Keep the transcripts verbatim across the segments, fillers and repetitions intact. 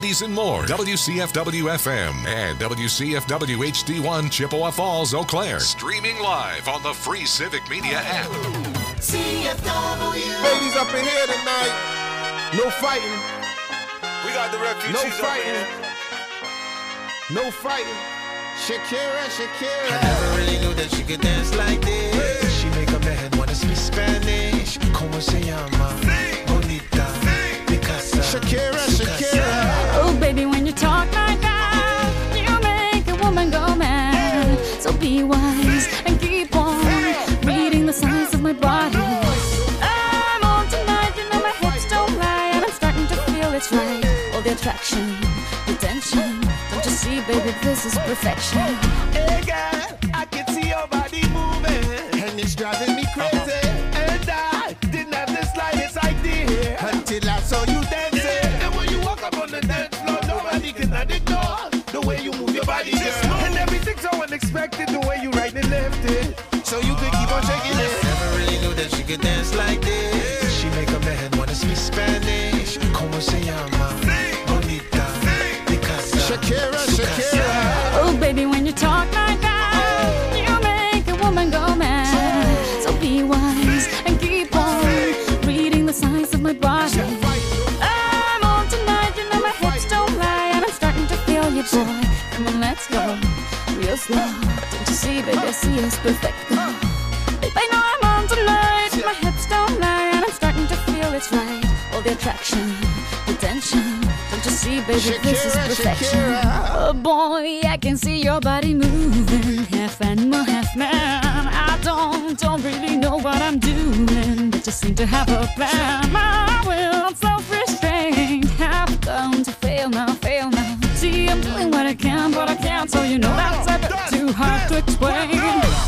These and more. W C F W F M and W C F W H D one Chippewa Falls, Eau Claire. Streaming live on the free Civic Media app. C F W. Ladies up in here tonight. No fighting. We got the refugees No up in fighting. here. No fighting. Shakira, Shakira. I never really knew that she could dance like this. She make a man wanna speak Spanish. Como se llama? Bonita. Picasa. Shakira, Shakira. Oh, baby, when you talk like that, you make a woman go mad. So be wise and keep on reading the signs of my body. I'm on tonight, you know my hips don't lie, and I'm starting to feel it's right. All the attraction, the tension. Don't you see, baby, this is perfection. Hey, girl, I can see your body moving, and it's driving me crazy. And I didn't have the slightest idea until I saw you dancing. And when you walk up on the dance floor, nobody can ignore the way you move your body, girl. And everything's so unexpected, the way you right and left it, so you could keep on shaking it. Never really knew that she could dance like this. She make a man wanna speak Spanish. Como se llama? Bonita. Picasa. Shakira, Shakira. Oh, baby, when you talk like that, you make a woman go mad. So be wise and keep on reading the signs of my body. I'm on tonight, you know my hips don't lie, and I'm starting to feel you, boy. Come on, let's go real slow. Don't you see, baby, I see it's perfect. Babe, I know I'm on tonight, my hips don't lie, and I'm starting to feel it's right. All the attraction, the tension. Don't you see, baby, this is Shakira, perfection. Shakira. Oh boy, I can see your body moving, half animal, half man. I don't, don't really know what I'm doing, but just seem to have a plan. My will, self-restraint, have come to fail now, fail now. See, I'm doing what I can, but I can't, so you know that's a bit too hard to explain.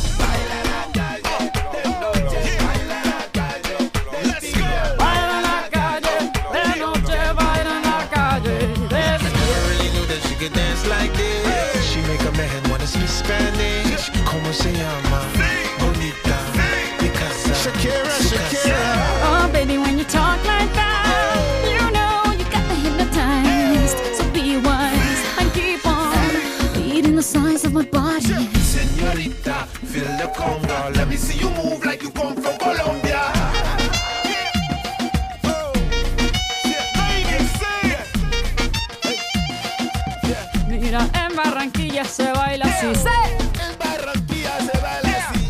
Baila en la calle, de noche baila en la calle. Never really knew that she could dance like this. She make a man wanna speak Spanish. Como se llama? Bonita. Picasa. Shakira, Shakira. Oh, baby, when you talk like that, you know you got me hypnotized. So be wise and keep on reading the signs of my body. Señorita, feel the conga. Let me see you move like you come from Colombia. Mira, en Barranquilla se baila así. ¡Sí! En Barranquilla se baila así.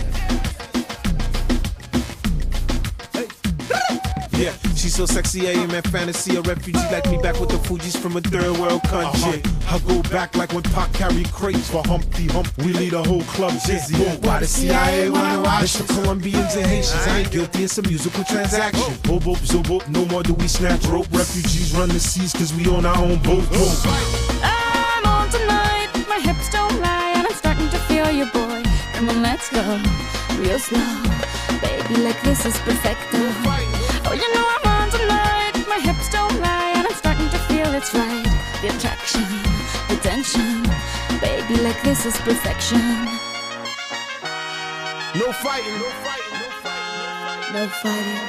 Yeah, she's so sexy, I am at fantasy. A refugee like me back with the Fugees from a third world country. Uh-huh. I go back like when Pac carried crates for Humpty Hump. We lead a whole club dizzy. Why the C I A wanna watch the Colombians and Haitians? I ain't guilty, it's a musical transaction. Boop, boop, zoop, boop, no more do we snatch rope. Refugees run the seas cause we own our own boat. boat. I'm on tonight, my hips don't lie, and I'm starting to feel you, boy. Come on, let's go real slow. Baby, like this is perfecto. Oh, you know I'm on tonight, my hips don't lie, and I'm starting to feel it's right. The attraction, the tension. Baby, like this is perfection. No fighting. No fighting. No fighting. No fighting.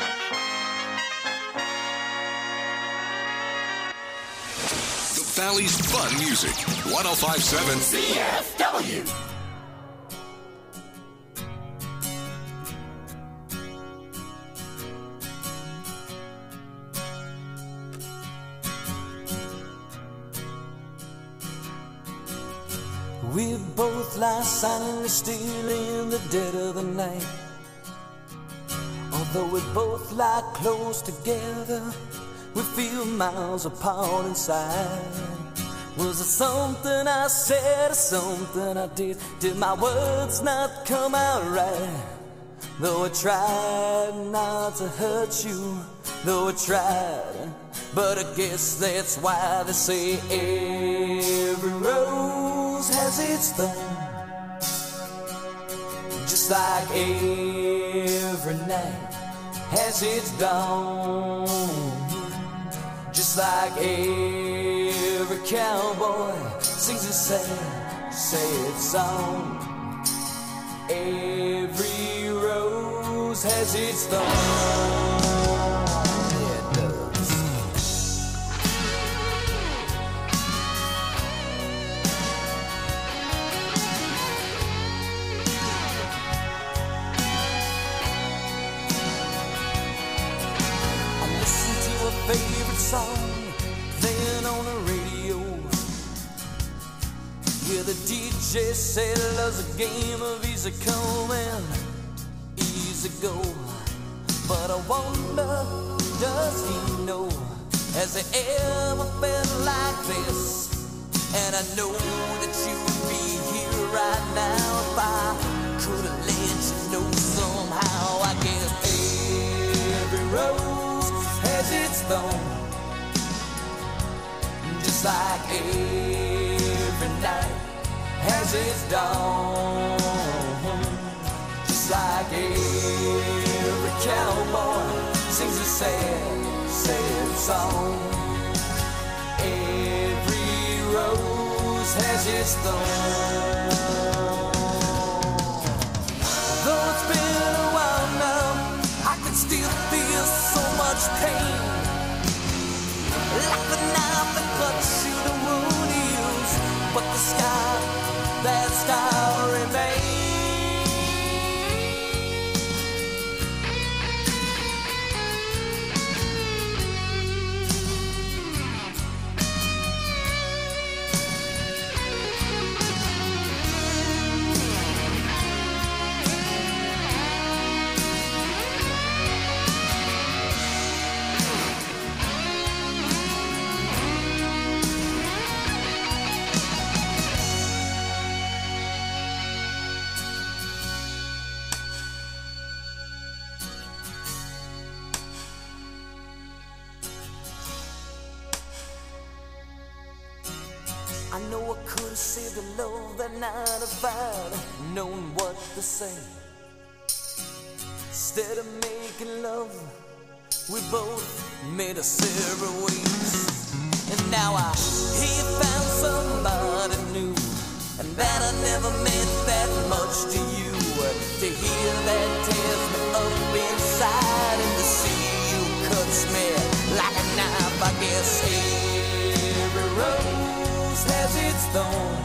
The Valley's fun music. one oh five point seven C F W. We both lie silently still in the dead of the night. Although we both lie close together, we feel miles apart inside. Was it something I said or something I did? Did my words not come out right? Though I tried not to hurt you, though I tried, but I guess that's why they say every rose has its thorn. Just like every night has its dawn. Just like every cowboy sings a sad, sad song. Every rose has its thorn. Yeah, it does. the D J said love's a game of easy come and easy go. But I wonder, does he know? Has he ever felt like this? And I know that you would be here right now if I could have let you know somehow. I guess every rose has its thorn, just like every night has its dawn, just like every cowboy sings a sad, sad song. Every rose has its thorn. Though it's been a while now, I can still feel so much pain, like the knife that cuts you the wound heals, but the scar, that scar remains. I know I could have saved the love that night if I'd known what to say. Instead of making love, we both made a separate ways. And now I hear you found somebody new, and that I never meant that much to you. To hear that tears me up inside, and to see you cuts me like a knife. I guess every rose has its thorn,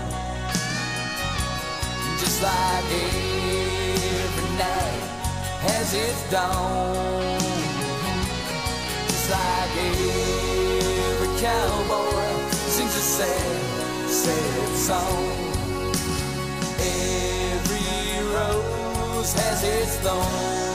just like every night has its dawn, just like every cowboy sings a sad, sad song. Every rose has its thorn.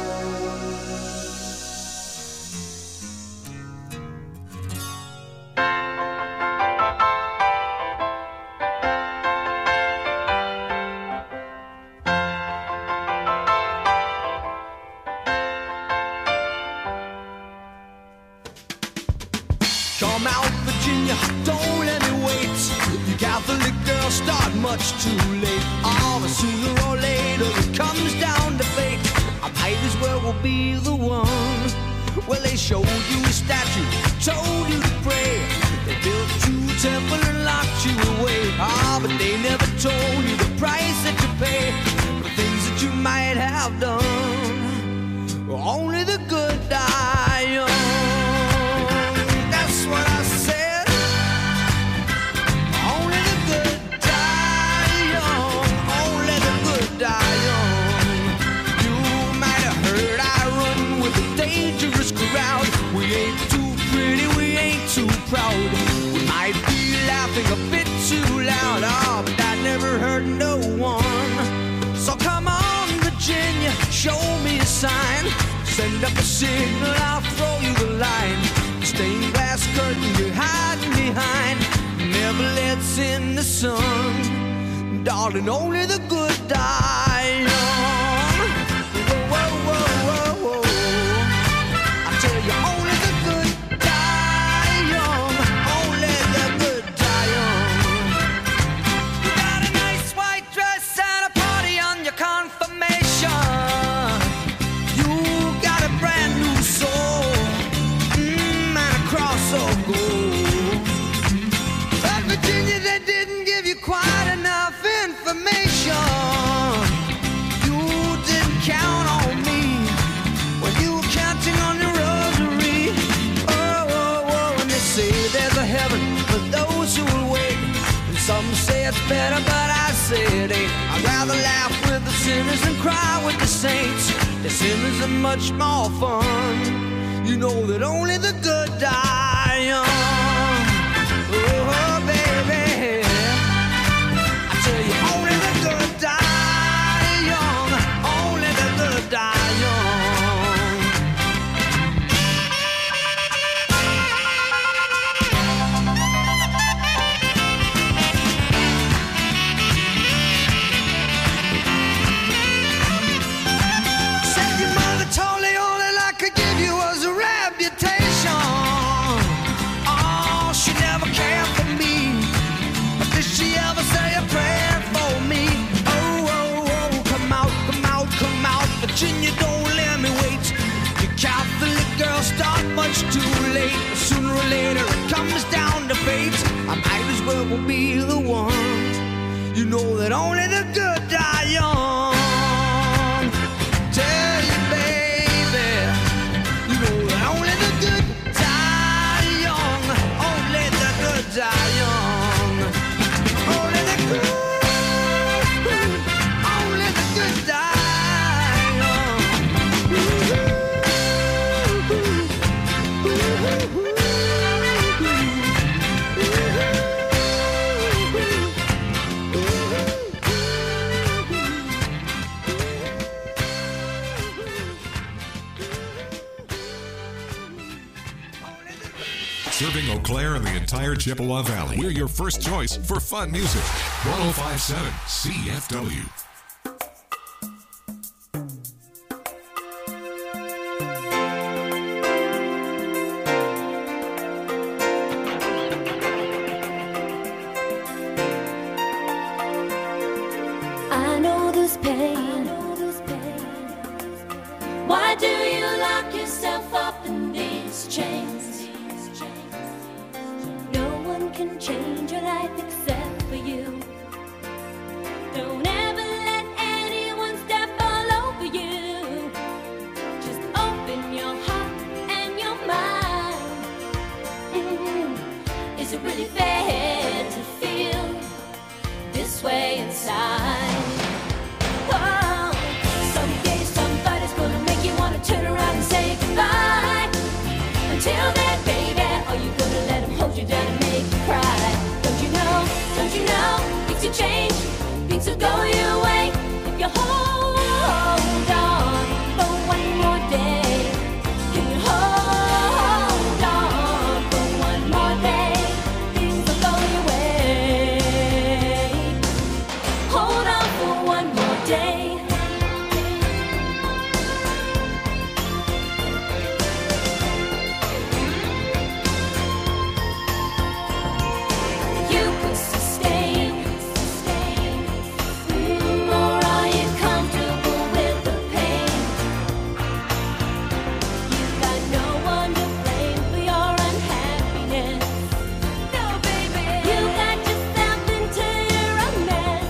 Come out, Virginia, don't let me wait. You Catholic girls start much too late. Oh, but sooner or later it comes down to fate. I might as well will be the one. Well, they showed you a statue, told you to pray. They built you a temple and locked you away. Ah, but they never told you the price that you pay for things that you might have done. Only the good die young. What I said, only the good die young, only the good die young. You might have heard I run with a dangerous crowd. We ain't too pretty, we ain't too proud. We might be laughing a bit too loud, oh, but I never hurt no one. So come on, Virginia, show me a sign. Send up a signal, I'll throw you the line. Stained glass curtain you're hiding behind never lets in the sun. Darling, only the good die young. Whoa, whoa, whoa, whoa, whoa. I tell you, only the good die young. Only the good die young. You got a nice white dress and a party on your confirmation. You got a brand new soul, cross of gold. But Virginia, they didn't give you quite enough information. You didn't count on me when you were counting on your rosary. Oh, oh, oh, and they say there's a heaven for those who will wait. And some say it's better, but I say it ain't. I'd rather laugh with the sinners and cry with the saints. The sinners are much more fun. You know that only the good die young. Oh, baby, I love will be the one. You know that only the good die young. Tell you, baby, you know that only the good die young. Only the good die young. Only the good, only the good die young. Serving Eau Claire and the entire Chippewa Valley. We're your first choice for fun music. one oh five point seven C F W. I know this pain. Why do you lock yourself up in these chains? No one can change your life except for you. Don't ever let anyone step all over you. Just open your heart and your mind. Mm-hmm. Is it really fair to feel this way inside? Oh, someday somebody's gonna make you wanna turn around and say goodbye. Until then, baby, are you gonna let him hold you down and make you cry? Don't you know, don't you know, things will change, things will go your way. If you hold on for one more day, can you hold on for one more day? Things will go your way. Hold on for one more day. You could sustain, mm, or are you comfortable with the pain? You've got no one to blame for your unhappiness. No, baby, you got yourself into a mess.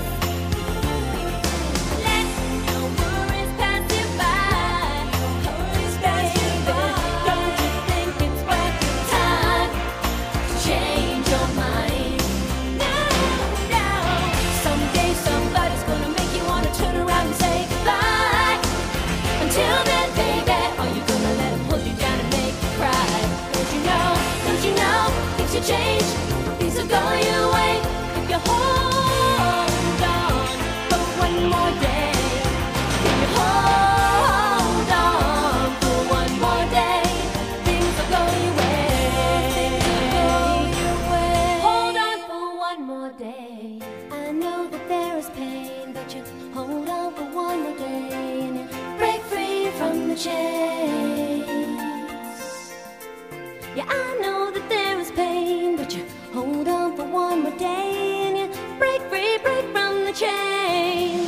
Let your worries pass you by. Worries pass you by. Don't you think it's worth your time to change your mind? No, no. Someday somebody's gonna make you wanna turn around and say goodbye. Until then, baby, are you gonna let him hold you down and make you cry? Don't you know, don't you know, things will change, things will go your way. If you hold on for one more day, can you hold on for one more day? Things will go your way. Hold on for one more day. I know that there is pain, but you hold on for one more day and you break free from the chains. Yeah, I know that there is pain, but you hold on for one more day and you break free, break from the chains.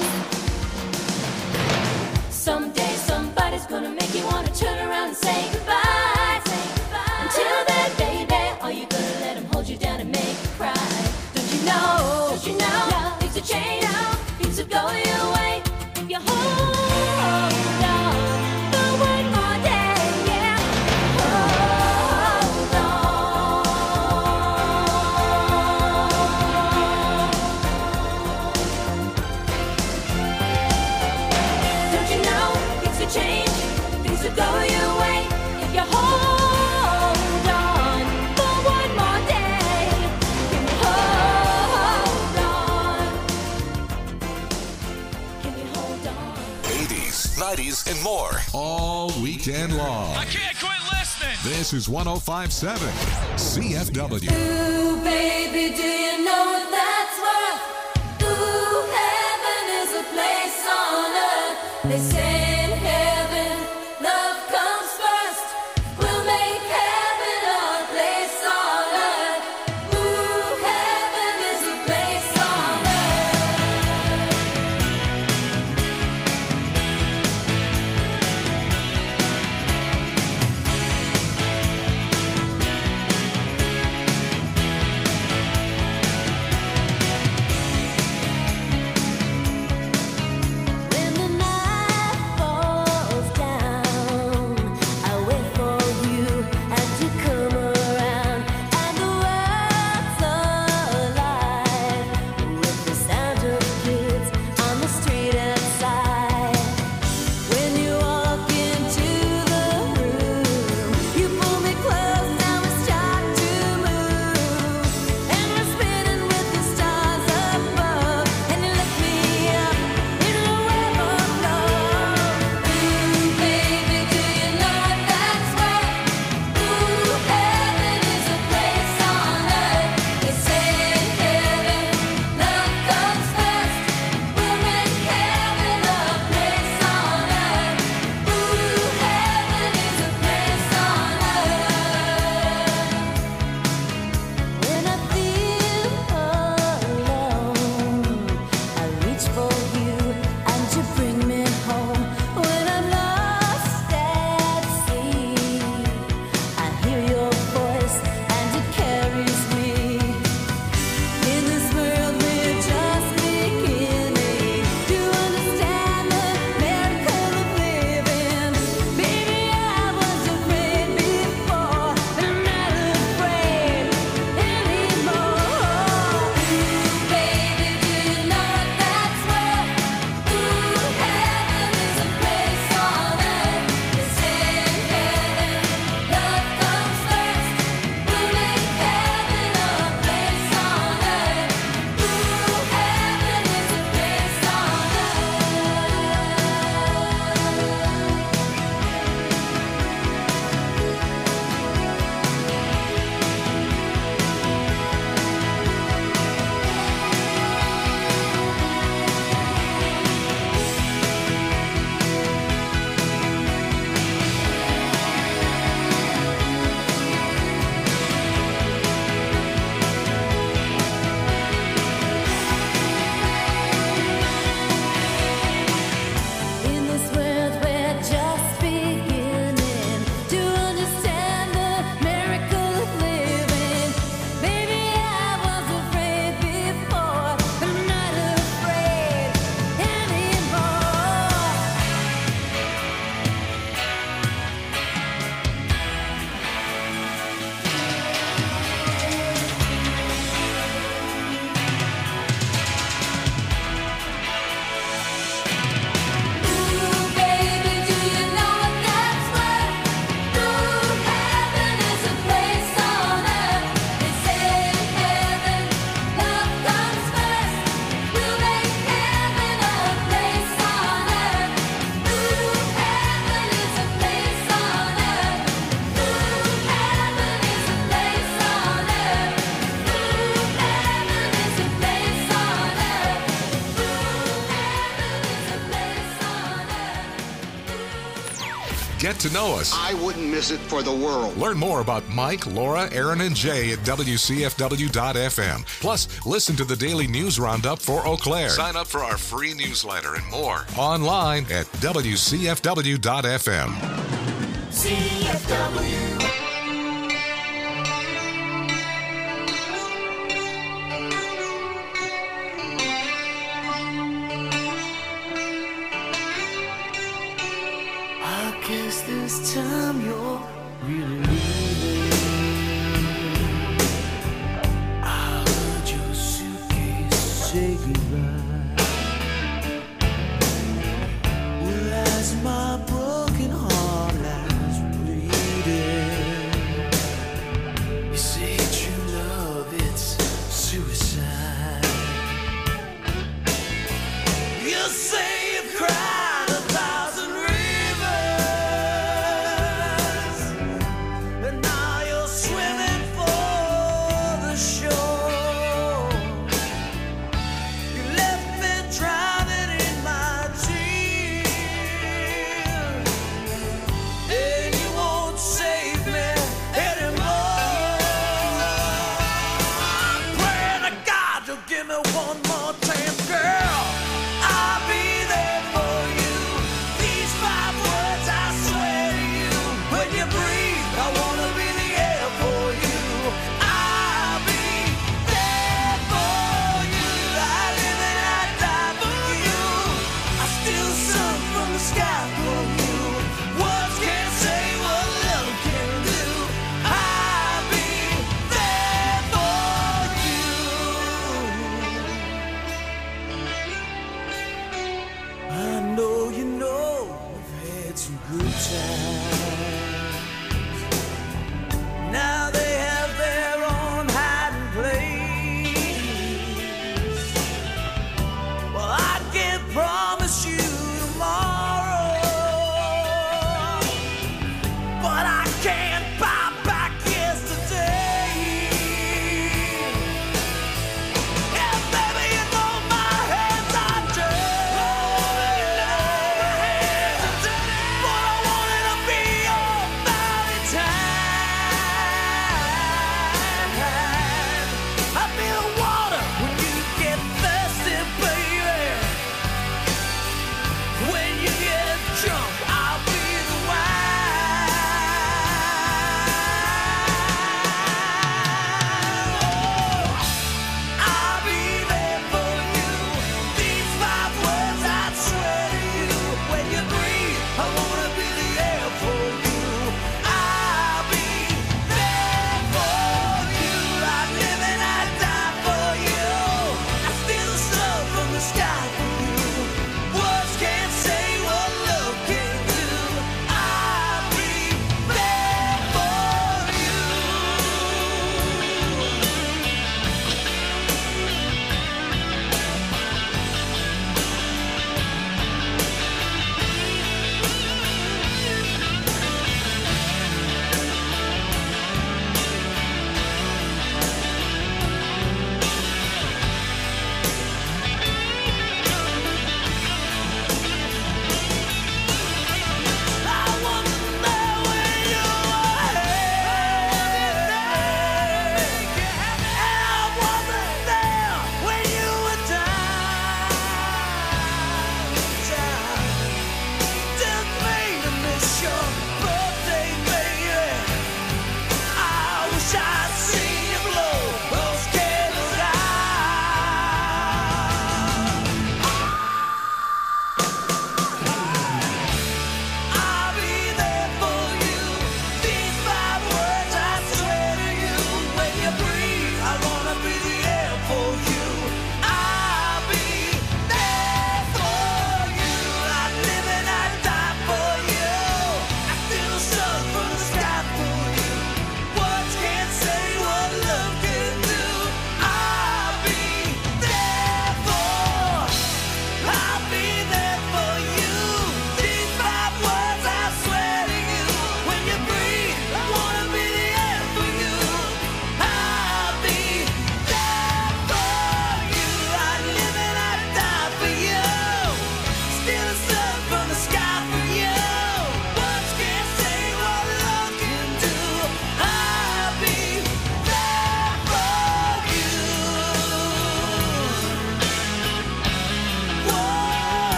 Someday somebody's gonna make you wanna turn around and say goodbye. Say goodbye. Until then, baby, are you gonna let him hold you down and make you cry? Don't you know, don't you know, things will change, things will go your way. If you hold on for one more day, yeah. Hold on. Don't you know, things will change, things will go your way. If you hold on for one more day, can you hold on? Can you hold on? eighties, nineties, and more. All weekend long. I can't quit listening. This is one oh five point seven C F W. Ooh, baby, do you know what that's worth? Ooh, heaven is a place on earth. They say in heaven, love comes first. We'll make heaven our place on earth. Ooh, heaven is a place on earth. Get to know us. I wouldn't miss it for the world. Learn more about Mike, Laura, Aaron, and Jay at W C F W dot F M. Plus, listen to the daily news roundup for Eau Claire. Sign up for our free newsletter and more online at W C F W dot F M. C F W. I guess this time you're really leaving. I heard your suitcase say goodbye. Well, as my broken heart lies bleeding, you say true love, it's suicide. You say you've cried a thousand rivers.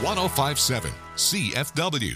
one oh five point seven C F W.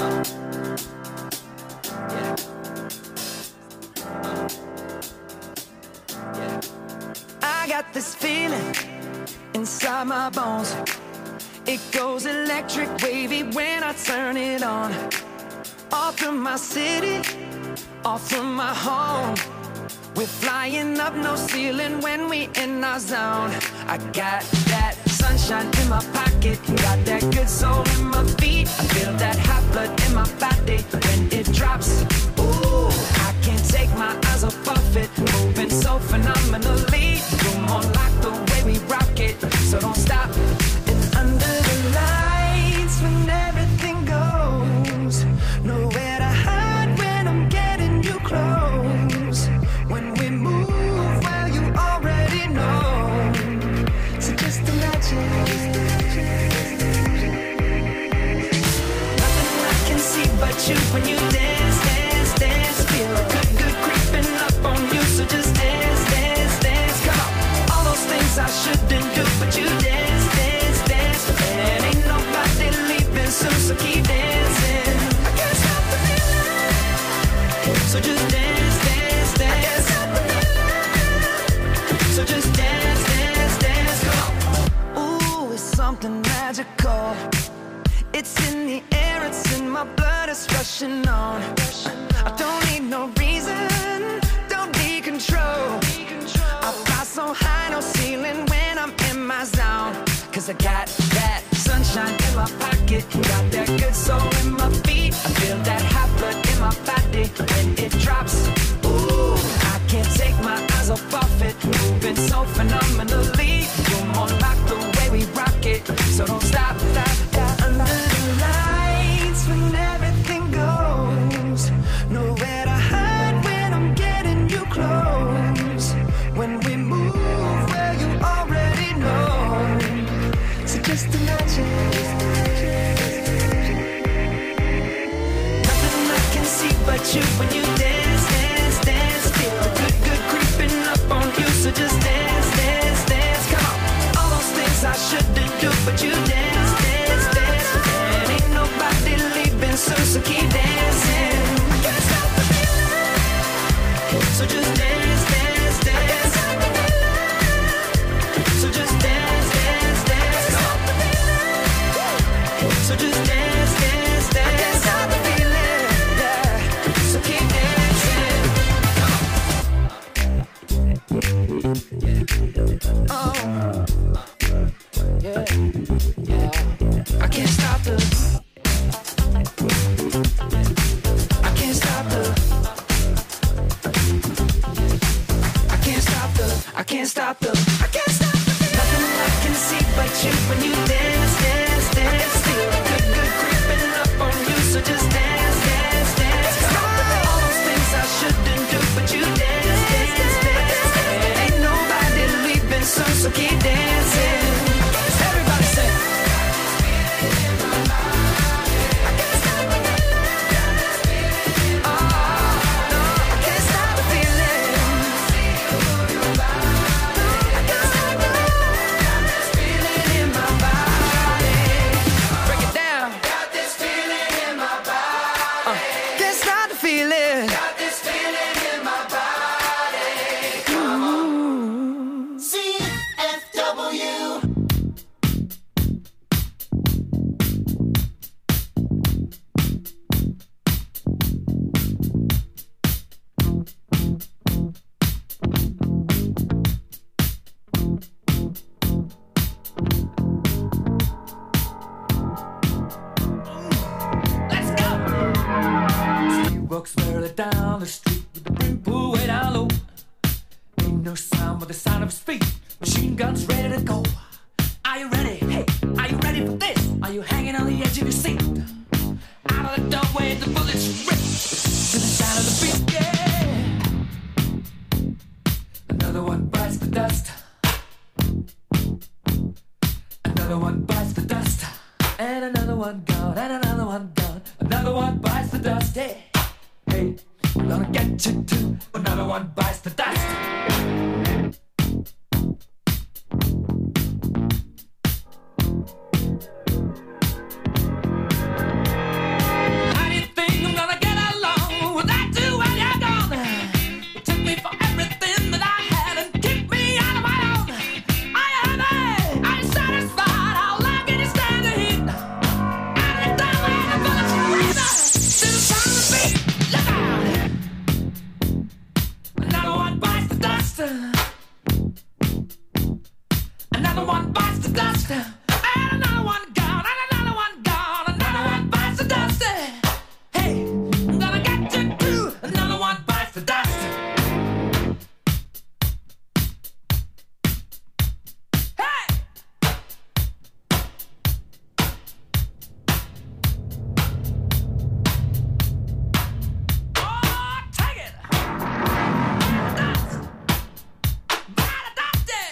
I got this feeling inside my bones. It goes electric wavy when I turn it on. All through my city, all through my home. We're flying up, no ceiling when we in our zone. I got that sunshine in my pocket, got that good soul in my feet. I feel that hot blood in my body when it drops. Ooh, I can't take my eyes off of it, moving so phenomenally. You're more like the way we rock it, so don't stop. And under the lights when everything goes, nowhere to hide when I'm getting you close. When we move, well, you already know. So just imagine. Nothing I can see but you when you dance, dance, dance. Feel good, good creeping up on you. So just dance, dance, dance. Come on. All those things I shouldn't do, but you dance, dance, dance. And ain't nobody leaving soon, so keep dancing. I can't stop the feeling. So just dance, dance, dance. So just dance, dance, dance. Come on. Ooh, it's something magical. It's in the air, it's in my blood, it's rushing on. I don't need no reason, don't need control. I fly so high, no ceiling when I'm in my zone. Cause I got that sunshine in my pocket, got that good soul in my feet. I feel that hot blood in my body when it drops. Ooh, I can't take my eyes off of it, moving so phenomenally. You're more like the way we rock it, so don't stop, stop, stop. Under the lights when everything goes, nowhere to hide when I'm getting you close. When we move, well, you already know. So just imagine. Nothing I can see but you when you dance, dance, dance. Feel good, good creeping up on you. So just dance, dance, dance. Come on. All those things I shouldn't do, but you dance, dance, dance. And ain't nobody leaving soon, so keep dancing. I can't stop the feeling. So just dance, dance, dance. So just dance, dance, dance. So just dance, dance, dance. I can't stop the feeling, yeah. So keep dancing. Oh, yeah, yeah. I can't stop the. I can't stop the. I can't stop the. I can't stop the. I can't stop the. Nothing I can see but you when you dance, dance, dance. Feel good, good creeping up on you. So just dance, dance, dance. Come on. All those things I shouldn't do, but you dance, dance, dance. And ain't nobody leaving soon, so keep dancing. Everybody say. Down the street with the brim pulled way down low. Ain't no sound but the sound of his feet. Machine guns ready to go. Are you ready? Hey, are you ready for this? Are you hanging on the edge of your seat? Out of the doorway, the bullets rip to the sound of the beat. Yeah. Another one bites the dust. Another one bites the dust. And another one gone. And another one gone. Another one bites the dust. Yeah. Hey, I'm gonna get you too. Another one bites the dust. dust. And another one gone, and another one gone, another one bites the dust. Hey, I'm gonna get you too. Another one bites the dust. Hey! Oh, take it! Dust! Bite the dusty!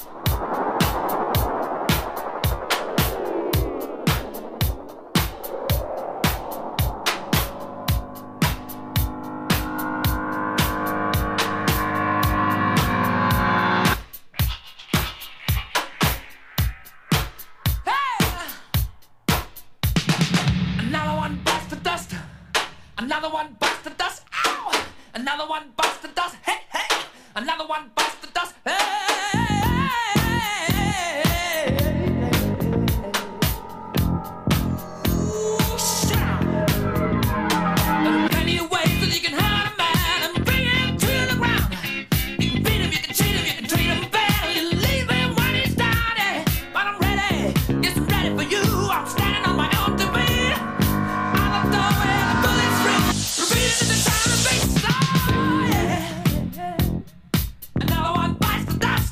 Another one busts the dust. Another one busts the dust. Ow! Another one busts the dust. Hey, hey! Another one busts the dust. Hey! Ooh, shout! There are plenty of ways that you can hurt a man and bring him to the ground. You can beat him, you can cheat him, you can treat him bad, or you leave him when he's down. eh. But I'm ready, yes, I'm ready for you. I'm standing on my own to beat. Out the door where the bullets ring, repeating the sound of bass. Oh, yeah. Another one bites the dust.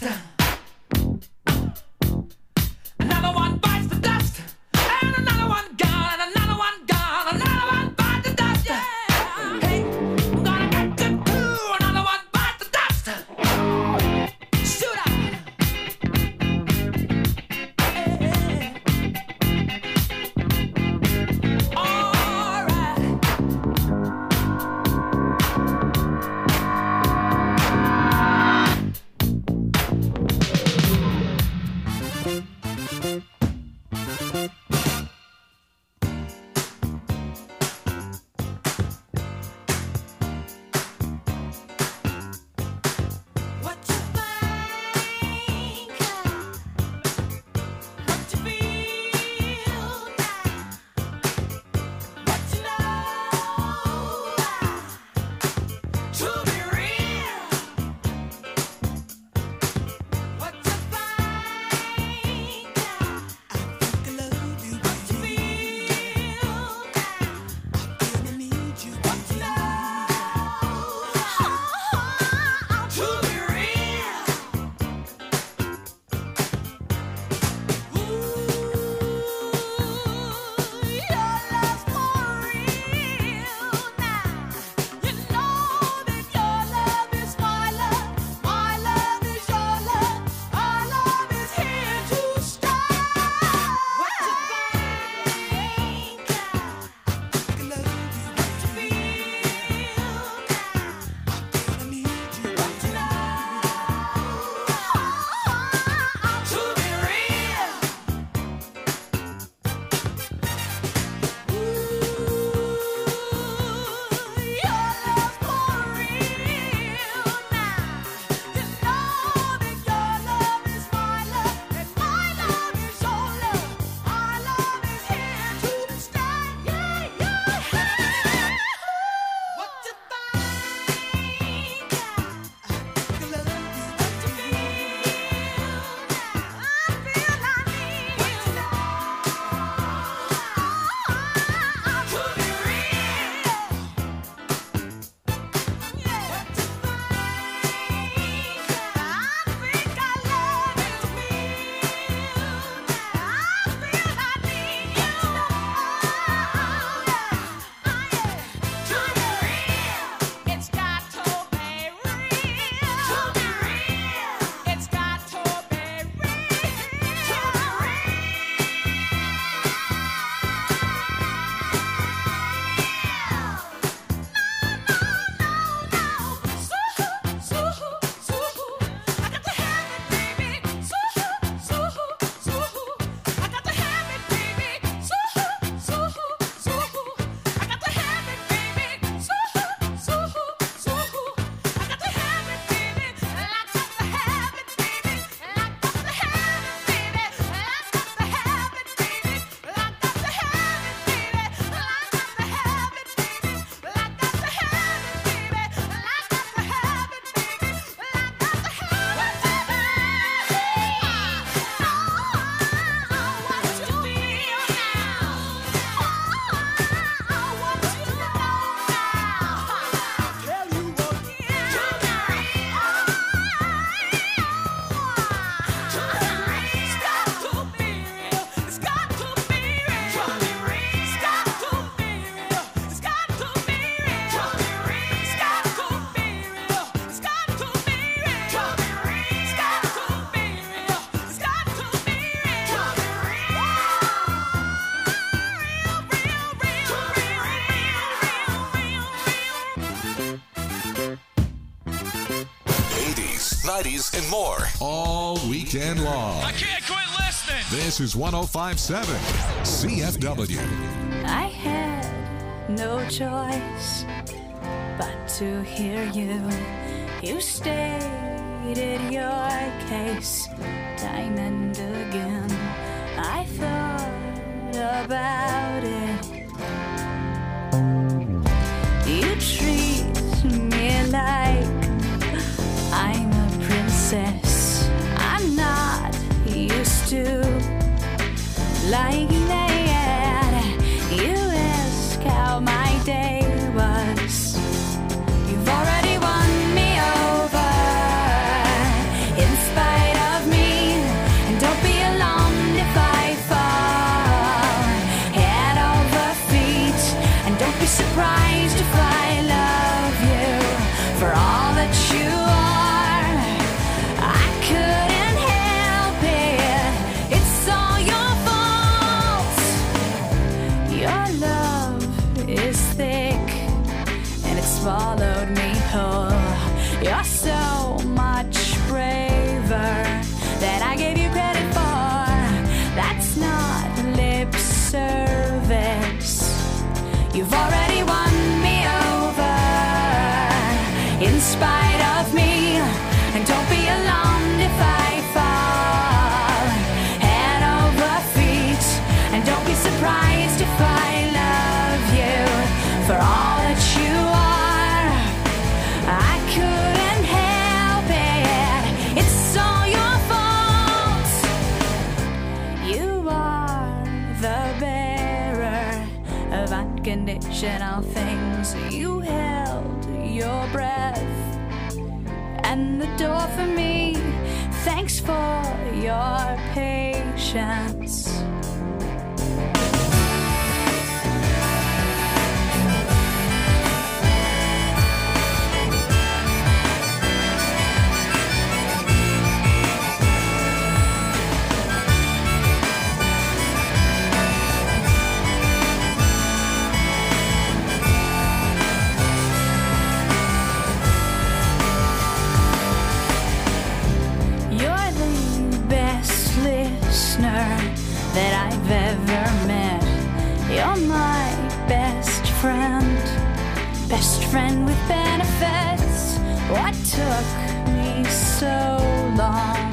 eighties, nineties, and more all weekend long. I can't quit listening. This is one oh five point seven C F W. I had no choice but to hear you. You stated your case time and again. I thought about it. You treat me like I'm a princess. I'm not used to liking that. You ask how my day was. You've already won me over in spite of me. And don't be alarmed if I fall head over feet. And don't be surprised if I love you for all that you are. I couldn't help it. It's all your fault. Your love is thick and it's swallowed me whole. You're so much braver than I gave you credit for. That's not lip service. You've already won me over in spite of me. And don't be alarmed if I fall head over feet. And don't be surprised if I love you for all that you are. I couldn't help it. It's all your fault. You are the bearer of unconditional things. You held your breath and the door for me. Thanks for your patience. You're the best listener that I've ever met. You're my best friend, best friend with benefits. What took me so long?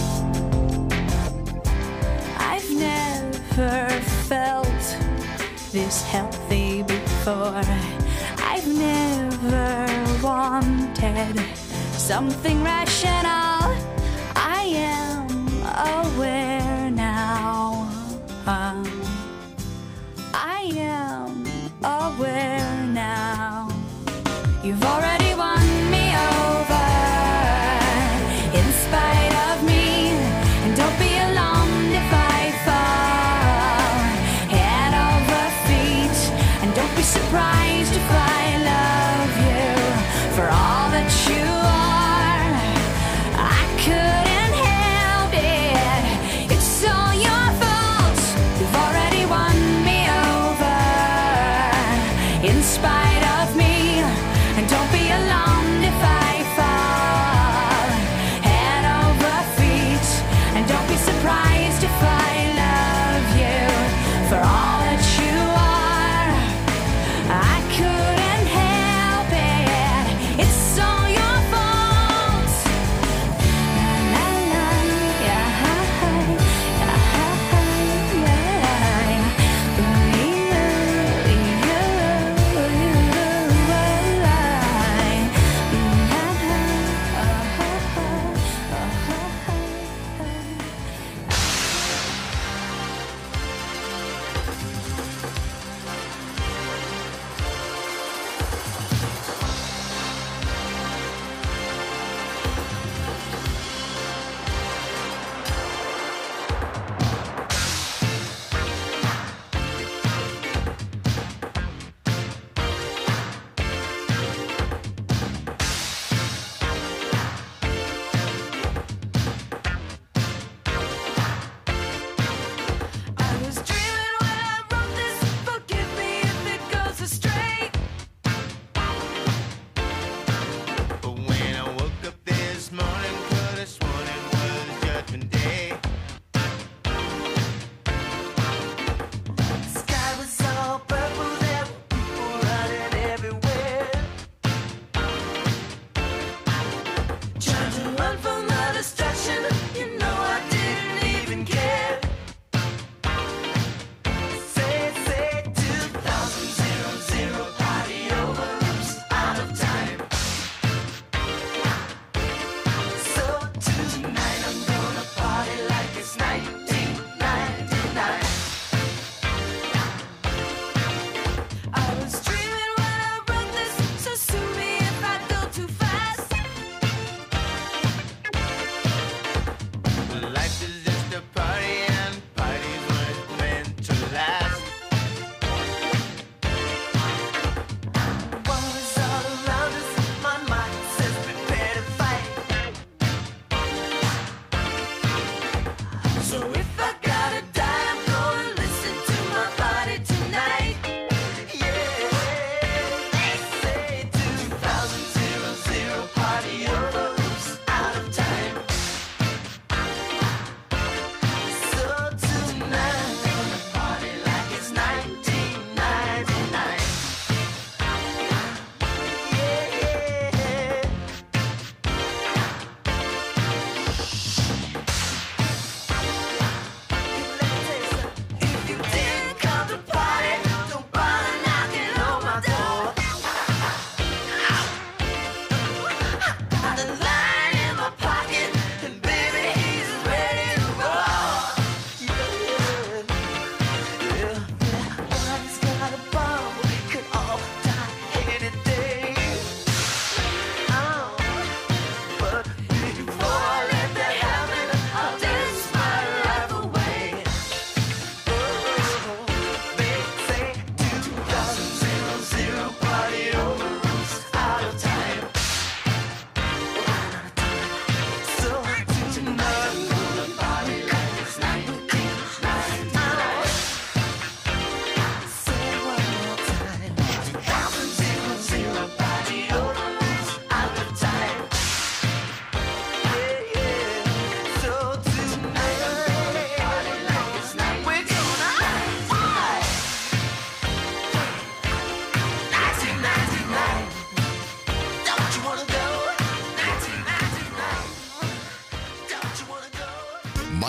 I've never felt this healthy before. I've never wanted something rational. I am aware now. Um, I am aware now. You've already won me over in spite of me. And don't be alarmed if I fall head over feet. And don't be surprised if I love you for all that you are. I couldn't help it. It's all your fault. You've already won me over in spite of me. And don't be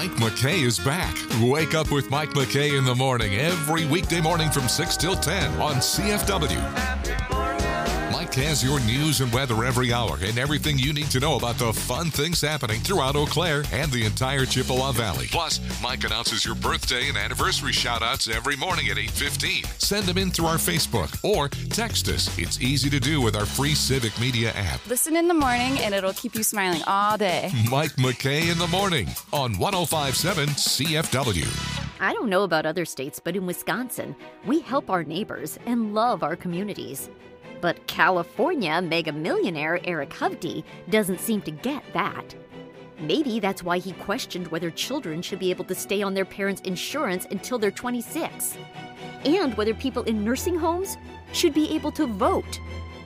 Mike McKay is back. Wake up with Mike McKay in the morning every weekday morning from six till ten on C F W. Mike has your news and weather every hour and everything you need to know about the fun things happening throughout Eau Claire and the entire Chippewa Valley. Plus, Mike announces your birthday and anniversary shout-outs every morning at eight fifteen. Send them in through our Facebook or text us. It's easy to do with our free Civic Media app. Listen in the morning and it'll keep you smiling all day. Mike McKay in the morning on one oh five point seven C F W. I don't know about other states, but in Wisconsin, we help our neighbors and love our communities. But California mega millionaire Eric Hovde doesn't seem to get that. Maybe that's why he questioned whether children should be able to stay on their parents' insurance until they're twenty-six, and whether people in nursing homes should be able to vote.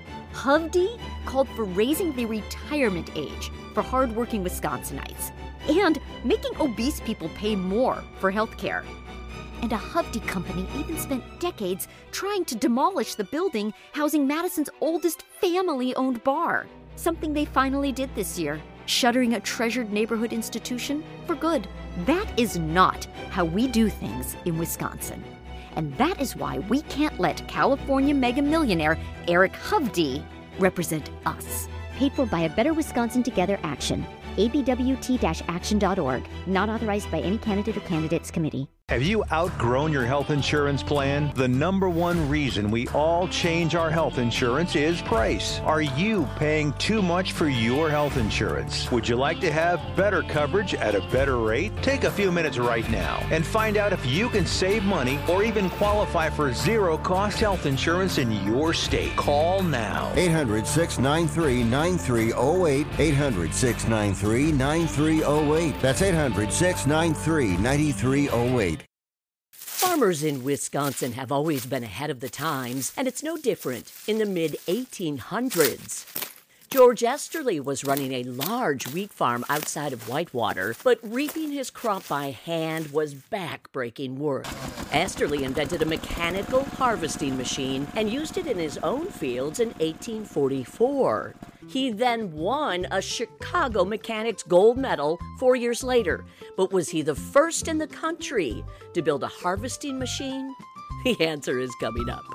Hovde called for raising the retirement age for hardworking Wisconsinites and making obese people pay more for health care. And a Hovde company even spent decades trying to demolish the building housing Madison's oldest family-owned bar, something they finally did this year, shuttering a treasured neighborhood institution for good. That is not how we do things in Wisconsin. And that is why we can't let California mega millionaire Eric Hovde represent us. Paid for by a Better Wisconsin Together Action. A B W T action dot org. Not authorized by any candidate or candidates committee. Have you outgrown your health insurance plan? The number one reason we all change our health insurance is price. Are you paying too much for your health insurance? Would you like to have better coverage at a better rate? Take a few minutes right now and find out if you can save money or even qualify for zero-cost health insurance in your state. Call now. eight hundred, six nine three, nine three zero eight. eight hundred, six nine three, nine three zero eight. That's eight hundred, six nine three, nine three zero eight. Farmers in Wisconsin have always been ahead of the times, and it's no different in the mid eighteen hundreds. George Esterly was running a large wheat farm outside of Whitewater, but reaping his crop by hand was back-breaking work. Esterly invented a mechanical harvesting machine and used it in his own fields in eighteen forty-four. He then won a Chicago Mechanics Gold Medal four years later. But was he the first in the country to build a harvesting machine? The answer is coming up.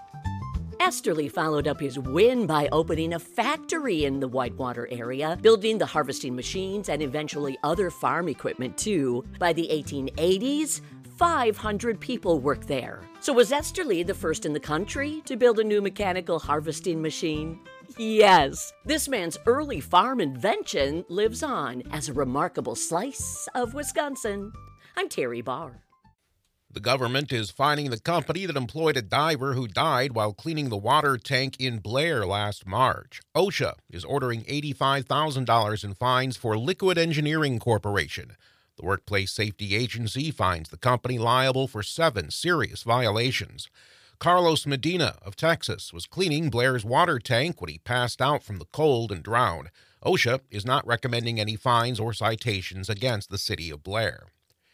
Esterly followed up his win by opening a factory in the Whitewater area, building the harvesting machines and eventually other farm equipment too. By the eighteen eighties, five hundred people worked there. So was Esterly the first in the country to build a new mechanical harvesting machine? Yes, this man's early farm invention lives on as a remarkable slice of Wisconsin. I'm Terry Barr. The government is fining the company that employed a diver who died while cleaning the water tank in Blair last March. OSHA is ordering eighty-five thousand dollars in fines for Liquid Engineering Corporation. The Workplace Safety Agency finds the company liable for seven serious violations. Carlos Medina of Texas was cleaning Blair's water tank when he passed out from the cold and drowned. OSHA is not recommending any fines or citations against the city of Blair.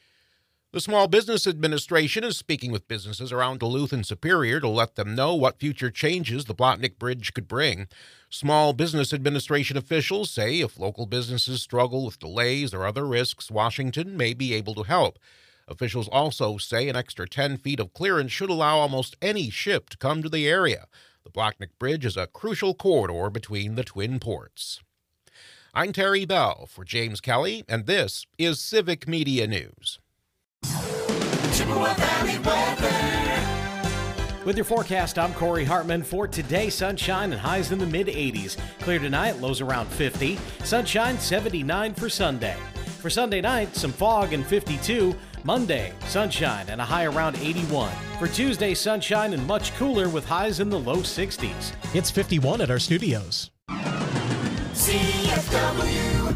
The Small Business Administration is speaking with businesses around Duluth and Superior to let them know what future changes the Blotnick Bridge could bring. Small Business Administration officials say if local businesses struggle with delays or other risks, Washington may be able to help. Officials also say an extra ten feet of clearance should allow almost any ship to come to the area. The Blotnick Bridge is a crucial corridor between the Twin Ports. I'm Terry Bell for James Kelly, and this is Civic Media News. Chippewa Valley weather. With your forecast, I'm Corey Hartman. For today, sunshine and highs in the mid eighties. Clear tonight, lows around fifty. Sunshine, seventy-nine for Sunday. For Sunday night, some fog and fifty-two. Monday, sunshine and a high around eighty-one. For Tuesday, sunshine and much cooler with highs in the low sixties. It's fifty-one at our studios. C F W.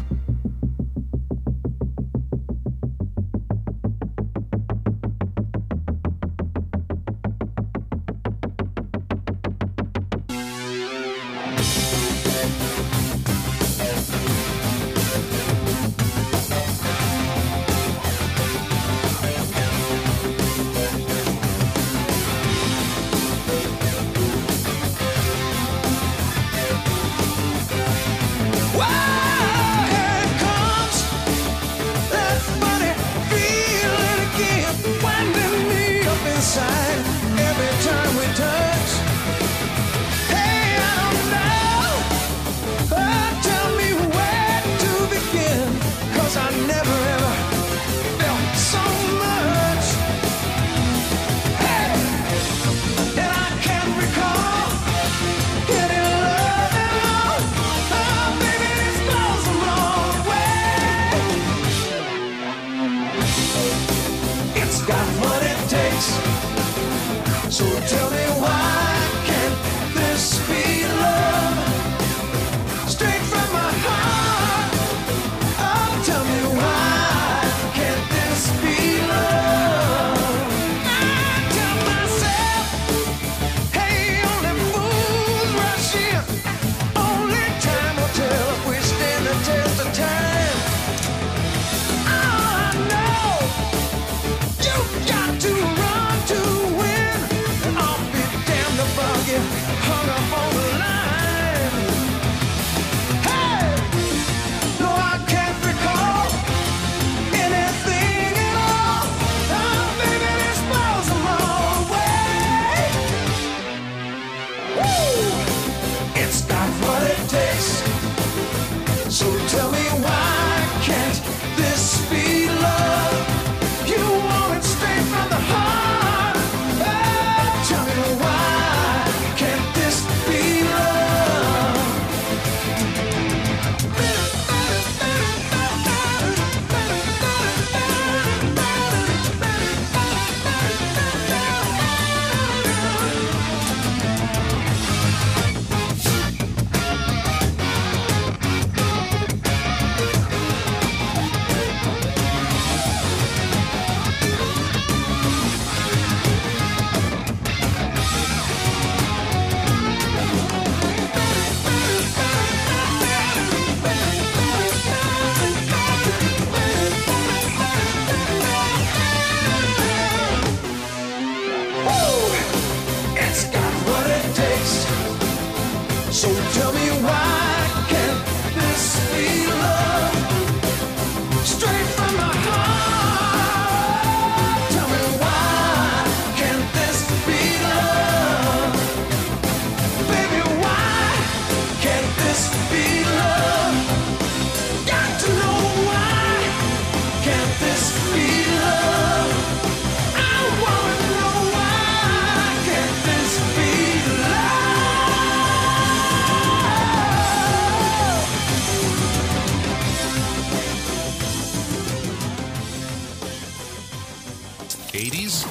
Whoa, here it comes. That money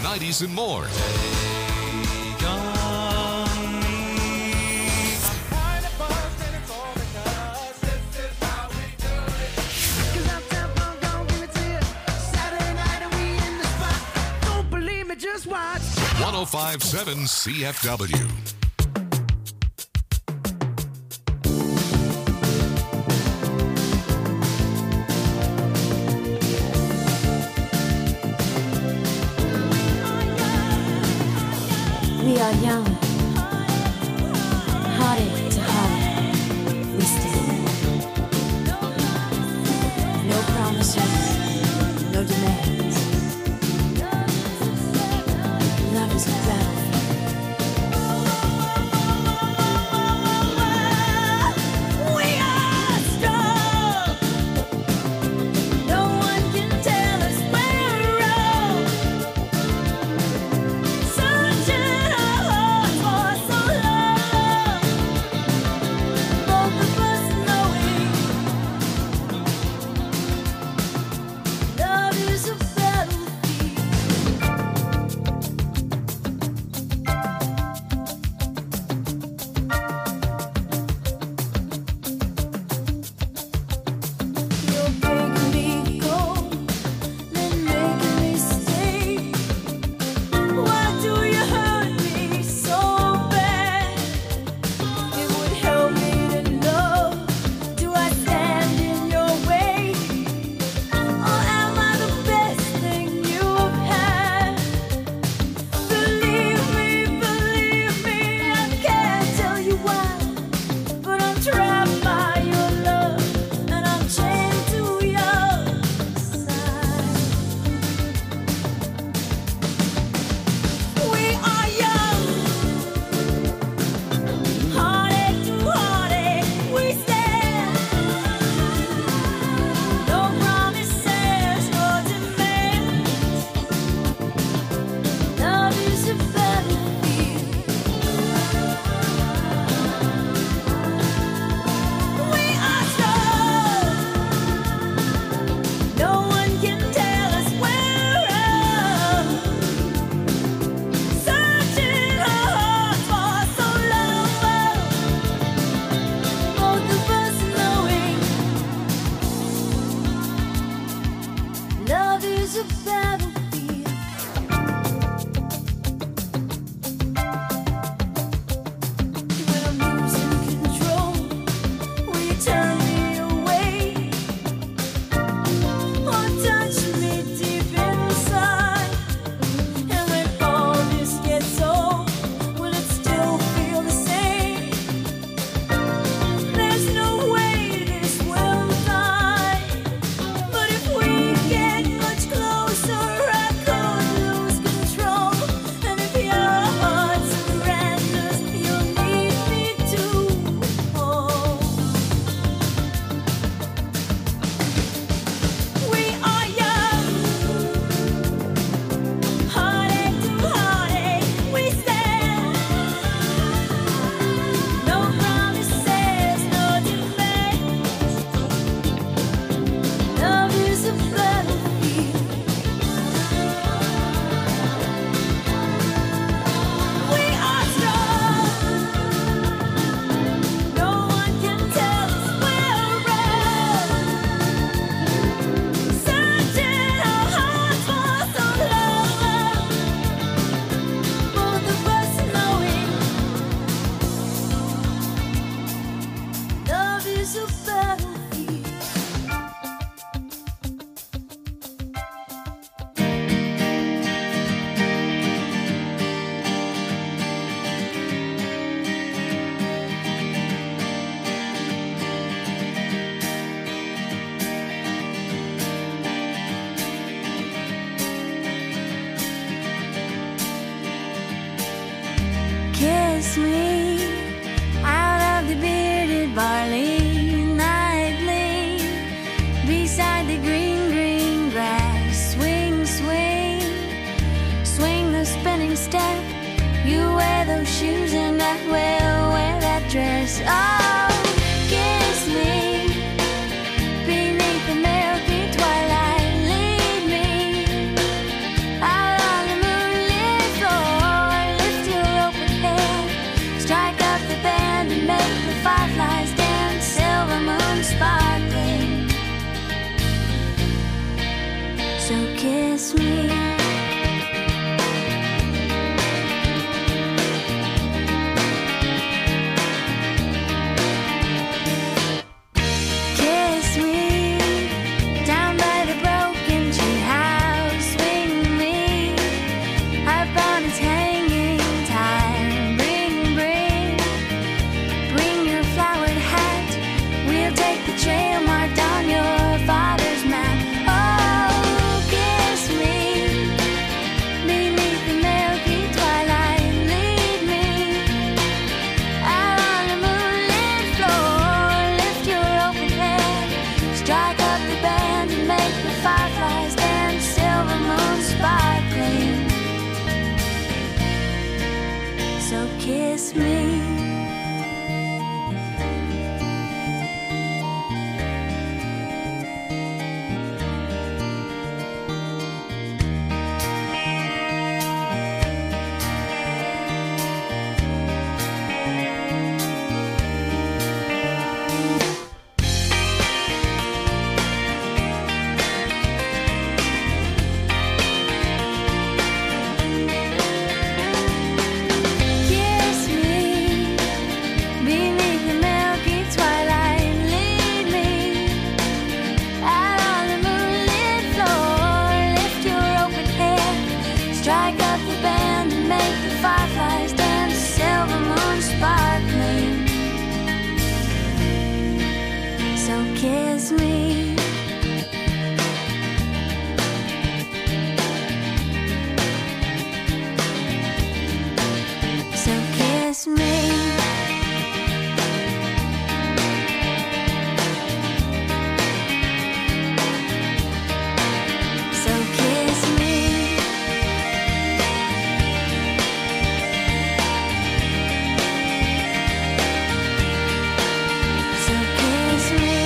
nineties, and more. Just watch. one oh five point seven C F W. We are young, heartache to heartache, we stand. No promises, no demands. Love is a battlefield. We are strong. No one can tell us we're wrong. Searching our hearts for so long. Both of us knowing love is a battlefield. You're breaking me cold, then making me stay. Why do you hurt me so bad? It would help me to know, do I stand in your way? Or am I the best thing you've had? Believe me, believe me, I can't tell you why, but I'm trapped by your love, and I'm chained to your side. We are young, heartache to heartache, we stand. No promises, no demands. Love is a battlefield. We are strong. No one can tell us we're wrong. Searching our hearts for so long. Both of us knowing love is a battlefield. When I'm losing control, will you turn me away? Or touch me deep inside? And when all this gets old, will it still feel the same? There's no way this will die. But if we get much closer, I could lose control. And if your heart surrenders, you'll need me to hold. We are young, heartache to heartache, we stand. No promises, no demands. Love is a battlefield. We are strong. No one can tell us we're wrong. Searching our hearts for so long. Both of us knowing love is a battlefield. Kiss me out of the bearded barley nightly, beside the green, green grass. Swing, swing, swing the spinning step. You wear those shoes and I will wear that dress. Oh, kiss me beneath the milky twilight. Lead me out on the moonlit kiss me. Kiss me. So kiss me. So kiss me. So kiss me.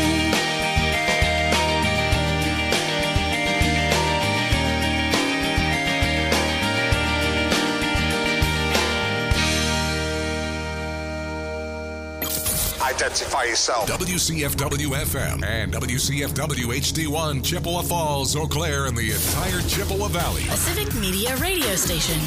Identify yourself. W C F W F M and W C F W H D one, Chippewa Falls, Eau Claire, and the entire Chippewa Valley. Pacific Media Radio Station.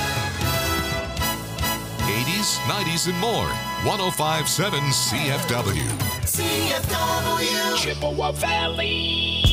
eighties, nineties, and more. one oh five point seven C F W. C F W. Chippewa Valley.